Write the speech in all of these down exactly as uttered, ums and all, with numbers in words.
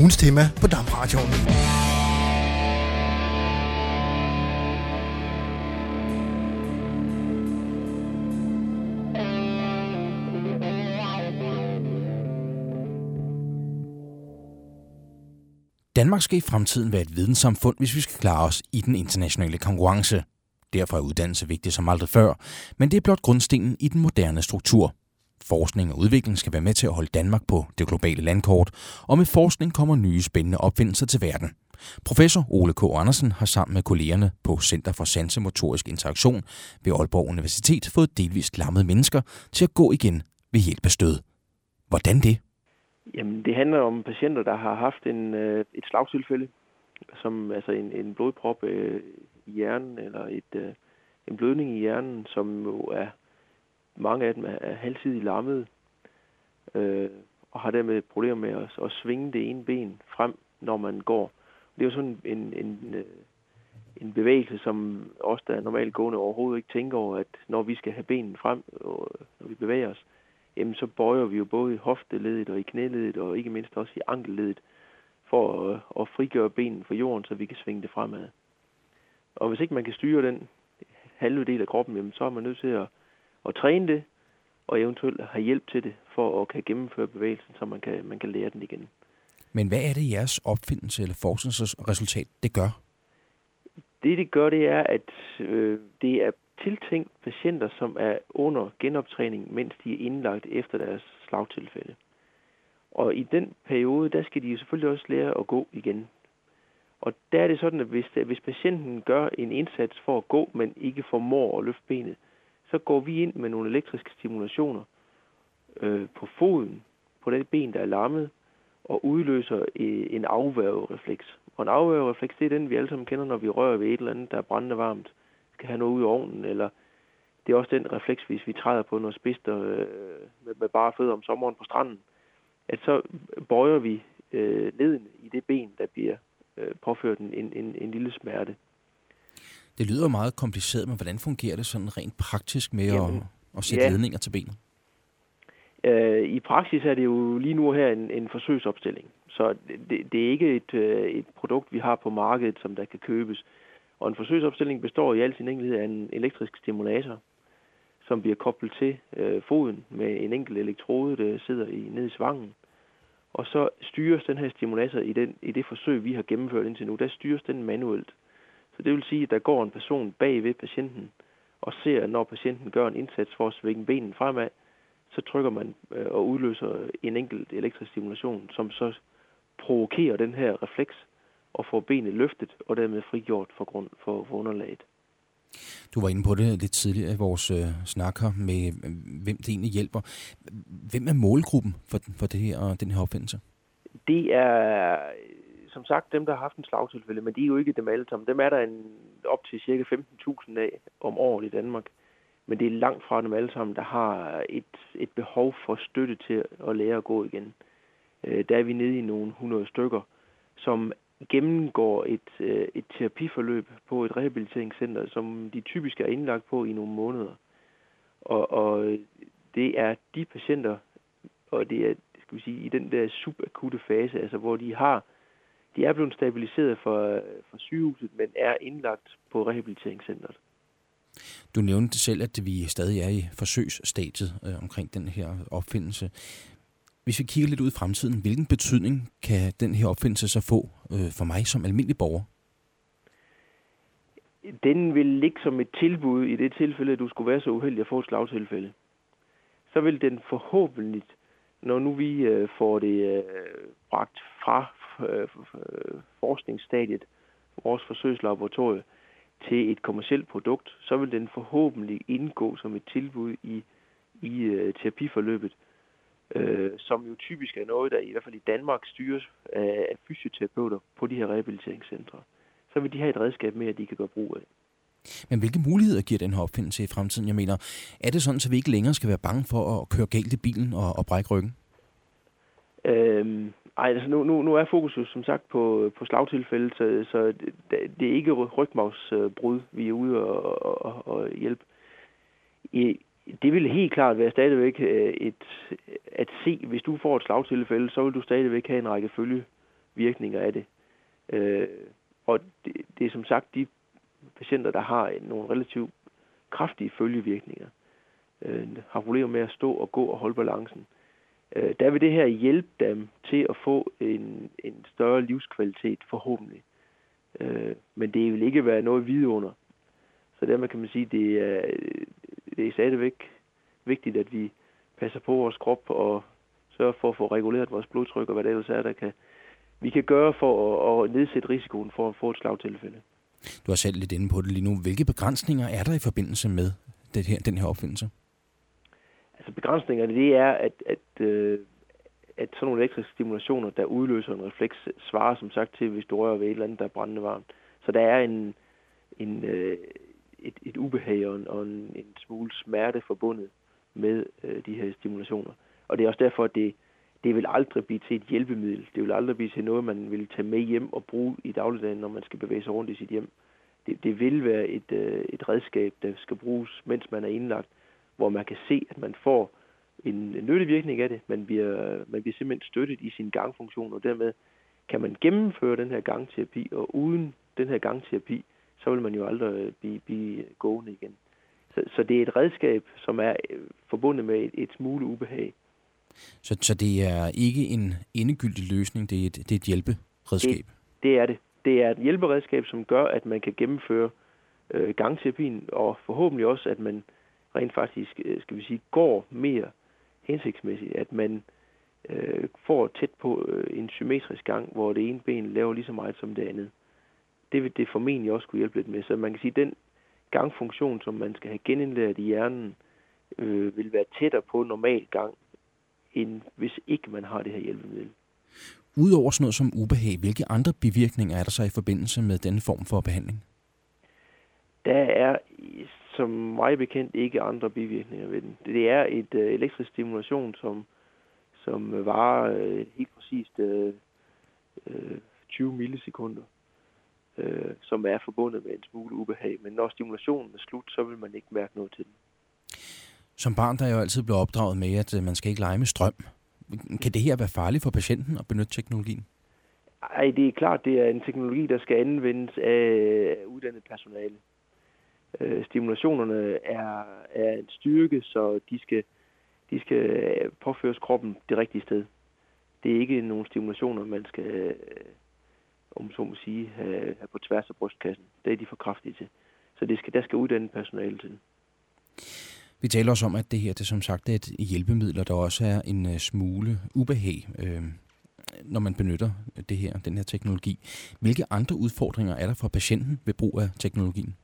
ugens tema på DAB-radioen. Danmark skal i fremtiden være et videnssamfund, hvis vi skal klare os i den internationale konkurrence. Derfor er uddannelse vigtig som aldrig før, men det er blot grundstenen i den moderne struktur. Forskning og udvikling skal være med til at holde Danmark på det globale landkort, og med forskning kommer nye spændende opfindelser til verden. Professor Ole K. Andersen har sammen med kollegerne på Center for Sansemotorisk Interaktion ved Aalborg Universitet fået delvist lammede mennesker til at gå igen ved hjælp af stød. Hvordan det? Jamen, det handler om patienter, der har haft en, øh, et slagtilfælde, som altså en, en blodprop øh, i hjernen, eller et, øh, en blødning i hjernen, som jo er, mange af dem er, er halvsidigt lammede, øh, og har dermed problemer med at, at svinge det ene ben frem, når man går. Det er jo sådan en, en, øh, en bevægelse, som os, der er normalt gående, overhovedet ikke tænker over, at når vi skal have benen frem, og når vi bevæger os, jamen så bøjer vi jo både i hofteledet og i knæledet og ikke mindst også i ankelledet for at, at frigøre benen fra jorden, så vi kan svinge det fremad. Og hvis ikke man kan styre den halve del af kroppen, jamen så er man nødt til at, at træne det og eventuelt have hjælp til det for at kan gennemføre bevægelsen, så man kan, man kan lære den igen. Men hvad er det jeres opfindelse eller forskningsresultat, det gør? Det, det gør, det er, at øh, det er tiltænkt patienter, som er under genoptræning, mens de er indlagt efter deres slagtilfælde. Og i den periode, der skal de jo selvfølgelig også lære at gå igen. Og der er det sådan, at hvis, hvis patienten gør en indsats for at gå, men ikke formår at løfte benet, så går vi ind med nogle elektriske stimulationer øh, på foden, på det ben, der er lammet, og udløser øh, en afværgerefleks. Og en afværgerefleks, det er den, vi alle sammen kender, når vi rører ved et eller andet, der er brændende varmt, skal have noget ud af ovnen, eller det er også den refleks, hvis vi træder på noget spister øh, med, med bare fødder om sommeren på stranden, at så bøjer vi øh, leden i det ben, der bliver øh, påført en, en, en lille smerte. Det lyder meget kompliceret, men hvordan fungerer det sådan rent praktisk med Jamen, at, at sætte ja. ledninger til benet? Øh, I praksis er det jo lige nu her en, en forsøgsopstilling, så det, det er ikke et, øh, et produkt, vi har på markedet, som der kan købes. Og en forsøgsopstilling består i al sin enkelhed af en elektrisk stimulator, som bliver koblet til øh, foden med en enkelt elektrode, der sidder i, nede i svangen. Og så styres den her stimulator i, den, i det forsøg, vi har gennemført indtil nu, der styres den manuelt. Så det vil sige, at der går en person bag ved patienten og ser, at når patienten gør en indsats for at svinge benen fremad, så trykker man øh, og udløser en enkelt elektrisk stimulation, som så provokerer den her refleks og får benet løftet og dermed frigjort for, grund, for, for underlaget. Du var inde på det lidt tidligere i vores øh, snak her med, hvem det egentlig hjælper. Hvem er målgruppen for, for det her, den her opfindelse? Det er som sagt dem, der har haft en slagtilfælde, men de er jo ikke dem alle sammen. Dem er der en, op til cirka femten tusind af om året i Danmark. Men det er langt fra dem alle sammen, der har et, et behov for støtte til at lære at gå igen. Øh, der er vi nede i nogle hundrede stykker, som gennemgår et, et terapiforløb på et rehabiliteringscenter, som de typisk er indlagt på i nogle måneder. Og, og det er de patienter, og det er skal vi sige, i den der subakutte fase, altså hvor de har, de er blevet stabiliseret fra, fra sygehuset, men er indlagt på rehabiliteringscenteret. Du nævnte selv, at vi stadig er i forsøgsstadiet øh, omkring den her opfindelse. Hvis vi kigger lidt ud i fremtiden, hvilken betydning kan den her opfindelse så få øh, for mig som almindelig borger? Den vil ligge som et tilbud i det tilfælde, at du skulle være så uheldig at få et slagtilfælde. Så vil den forhåbentlig, når nu vi øh, får det øh, bragt fra øh, forskningsstadiet, vores forsøgslaboratorie, til et kommercielt produkt, så vil den forhåbentlig indgå som et tilbud i, i øh, terapiforløbet, øh, som jo typisk er noget, der i hvert fald i Danmark styres af, af fysioterapeuter på de her rehabiliteringscentre. Så vil de have et redskab med, at de kan gøre brug af. Men hvilke muligheder giver den her opfindelse i fremtiden? Jeg mener, er det sådan, at vi ikke længere skal være bange for at køre galt i bilen og, og brække ryggen? Øhm, ej, altså nu, nu, nu er fokus jo som sagt på, på slagtilfælde, så, så det, det er ikke rygmavsbrud, vi er ude og, og, og hjælpe. I, det vil helt klart være stadigvæk et, at se, hvis du får et slagtilfælde, så vil du stadigvæk have en række følge, virkninger af det. Øh, og det, det er som sagt de patienter, der har nogle relativt kraftige følgevirkninger, øh, har problemer med at stå og gå og holde balancen. Øh, der vil det her hjælpe dem til at få en, en større livskvalitet forhåbentlig. Øh, men det vil ikke være noget vidunder. Så dermed kan man sige, at det er, det er stadigvæk vigtigt, at vi passer på vores krop og sørger for at få reguleret vores blodtryk og hvad det ellers er, der kan, vi kan gøre for at, at nedsætte risikoen for at få et slagtilfælde. Du har selv lidt inde på det lige nu. Hvilke begrænsninger er der i forbindelse med det her, den her opfindelse? Altså begrænsningerne, det er, at, at, øh, at sådan nogle elektriske stimulationer, der udløser en refleks, svarer som sagt til, hvis du rører ved et eller andet, der er brændende varmt. Så der er en, en, øh, et, et ubehag og en, og en, en smule smerte forbundet med øh, de her stimulationer. Og det er også derfor, at det, det vil aldrig blive til et hjælpemiddel. Det vil aldrig blive til noget, man vil tage med hjem og bruge i dagligdagen, når man skal bevæge sig rundt i sit hjem. Det, det vil være et, øh, et redskab, der skal bruges, mens man er indlagt, hvor man kan se, at man får en, en nyttig virkning af det. Man bliver, man bliver simpelthen støttet i sin gangfunktion, og dermed kan man gennemføre den her gangterapi, og uden den her gangterapi, så vil man jo aldrig blive, blive gående igen. Så, så det er et redskab, som er forbundet med et, et smule ubehag. Så, så det er ikke en endegyldig løsning, det er et, det er et hjælperedskab? Det, det er det. Det er et hjælperedskab, som gør, at man kan gennemføre øh, gangterapien, og forhåbentlig også, at man rent faktisk, skal vi sige, går mere hensigtsmæssigt, at man øh, får tæt på øh, en symmetrisk gang, hvor det ene ben laver lige så meget som det andet. Det vil det formentlig også kunne hjælpe lidt med. Så man kan sige, at den gangfunktion, som man skal have genindlært i hjernen, øh, vil være tættere på normal gang, end hvis ikke man har det her hjælpemiddel. Udover sådan noget som ubehag, hvilke andre bivirkninger er der så i forbindelse med denne form for behandling? Der er som mig bekendt ikke andre bivirkninger ved den. Det er et øh, elektrisk stimulation, som, som varer øh, helt præcist øh, øh, tyve millisekunder, øh, som er forbundet med en smule ubehag. Men når stimulationen er slut, så vil man ikke mærke noget til den. Som barn, der er jo altid blevet opdraget med, at man skal ikke lege med strøm. Kan det her være farligt for patienten at benytte teknologien? Ej, det er klart, det er en teknologi, der skal anvendes af uddannet personale. Øh, stimulationerne er, er en styrke, så de skal, de skal påføres kroppen det rigtige sted. Det er ikke nogle stimulationer, man skal, om så må sige, have, have på tværs af brystkassen. Det er de for kraftige til. Så det skal, der skal uddannet personale til. Vi taler også om, at det her, det som sagt, er et hjælpemiddel, og der også er en smule ubehag, øh, når man benytter det her, den her teknologi. Hvilke andre udfordringer er der for patienten ved brug af teknologien?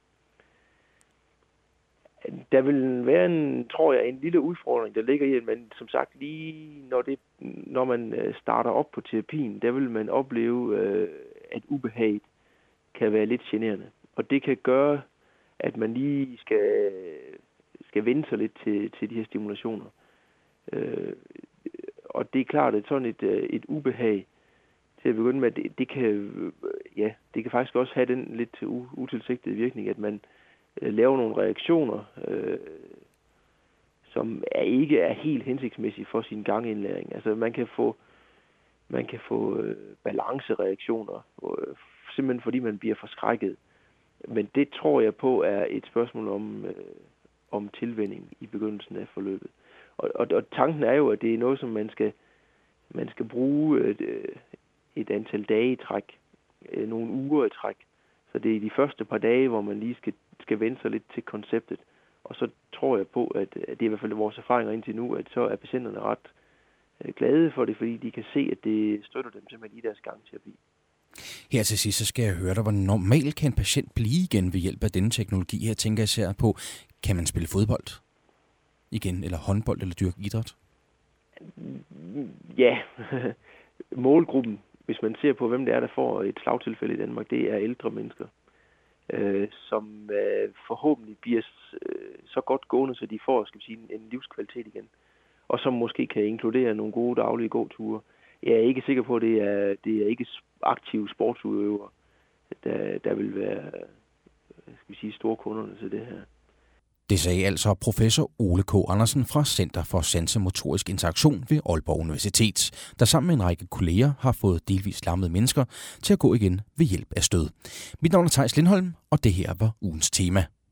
Der vil være en, tror jeg, en lille udfordring, der ligger i, men som sagt, lige når, det, når man starter op på terapien, der vil man opleve, at ubehaget kan være lidt generende. Og det kan gøre, at man lige skal, skal vende sig lidt til, til de her stimulationer. Og det er klart, at sådan et, et ubehag til at begynde med, det, det, kan, ja, det kan faktisk også have den lidt utilsigtede virkning, at man laver nogle reaktioner, øh, som er ikke er helt hensigtsmæssige for sin gangindlæring. Altså man kan få man kan få øh, balancereaktioner, øh, simpelthen fordi man bliver forskrækket. Men det tror jeg på er et spørgsmål om øh, om tilvænning i begyndelsen af forløbet. Og, og, og tanken er jo, at det er noget, som man skal man skal bruge et, et antal dage i træk, nogle uger i træk. Så det er de første par dage, hvor man lige skal skal vende sig lidt til konceptet. Og så tror jeg på, at det er i hvert fald vores erfaringer indtil nu, at så er patienterne ret glade for det, fordi de kan se, at det støtter dem simpelthen i deres gangterapi. Her til sidst, så skal jeg høre dig, hvor normalt kan en patient blive igen ved hjælp af denne teknologi? Her tænker jeg især på, kan man spille fodbold igen, eller håndbold, eller dyrke idræt? Ja, målgruppen, hvis man ser på, hvem det er, der får et slagtilfælde i Danmark, det er ældre mennesker. Øh, som øh, forhåbentlig bliver øh, så godt gående, så de får, skal vi sige, en, en livskvalitet igen. Og som måske kan inkludere nogle gode daglige gåture. Jeg er ikke sikker på, at det er, det er ikke aktive sportsudøvere, der, der vil være, skal vi sige, store kunderne til det her. Det sagde altså professor Ole K. Andersen fra Center for Sansemotorisk Interaktion ved Aalborg Universitet, der sammen med en række kolleger har fået delvist lammede mennesker til at gå igen ved hjælp af stød. Mit navn er Theis Lindholm, og det her var ugens tema.